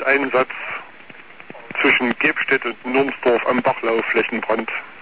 Lufteinsatz zwischen Gebstedt und Nurmsdorf am Bachlauf Flächenbrand.